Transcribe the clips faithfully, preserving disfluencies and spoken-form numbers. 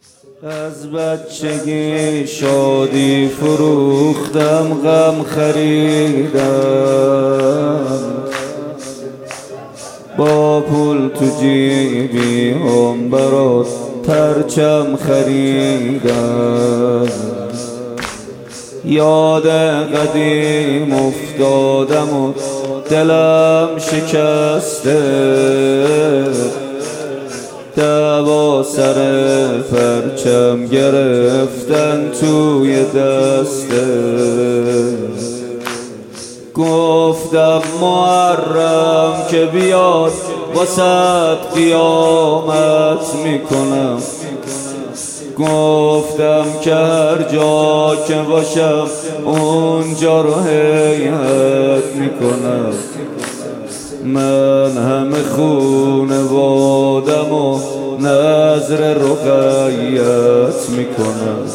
از بچگی شادی فروختم، غم خریدم، با پول تو جیبی هم برات پرچم خریدم. یاد قدیم افتادم و دلم شکسته، دعوا سر پرچم گرفتن توی دسته. گفتم محرم که بیاد واسه قیامت میکنم، گفتم که هر جا که باشم اونجا رو هیئت میکنم. من همه خونوادم و نذر رقیت میکنم.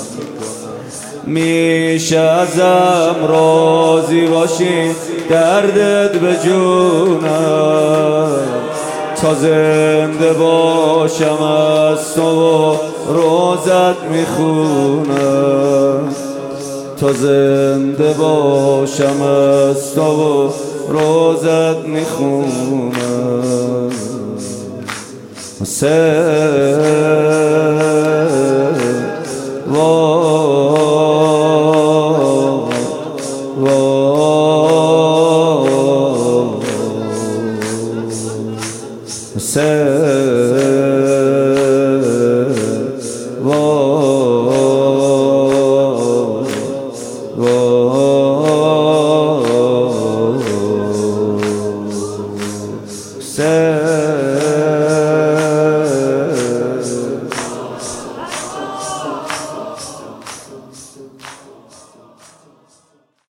میشه ازم راضی باشی دردت به جونم، تا زنده باشم از تو و روزت میخونم، تا زنده باشم از تو و روزت میخونم. حسین